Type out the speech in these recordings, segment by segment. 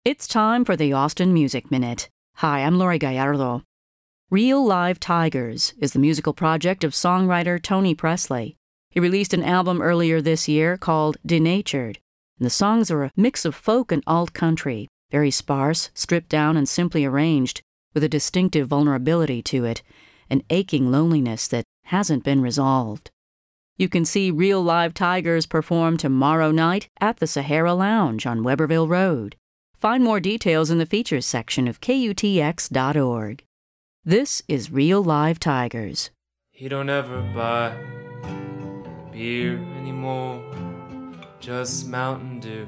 It's time for the Austin Music Minute. Hi, I'm Lori Gallardo. Real Live Tigers is the musical project of songwriter Tony Presley. He released an album earlier this year called Denatured, and the songs are a mix of folk and alt country, very sparse, stripped down, and simply arranged, with a distinctive vulnerability to it, an aching loneliness that hasn't been resolved. You can see Real Live Tigers perform tomorrow night at the Sahara Lounge on Weberville Road. Find more details in the features section of KUTX.org. This is Real Live Tigers. He don't ever buy beer anymore, just Mountain Dew.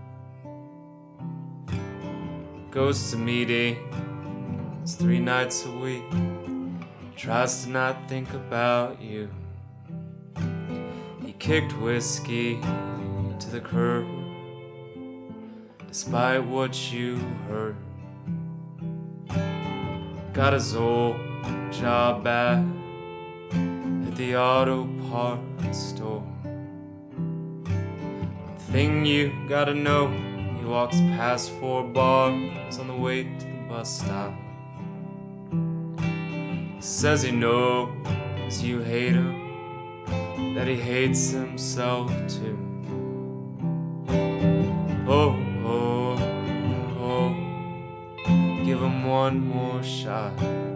Goes to meetings 3 nights a week, tries to not think about you. He kicked whiskey to the curb, despite what you heard. Got his old job back at the auto parts store. One thing you gotta know, he walks past 4 bars on the way to the bus stop. Says he knows you hate him, that he hates himself too. Give him one more shot.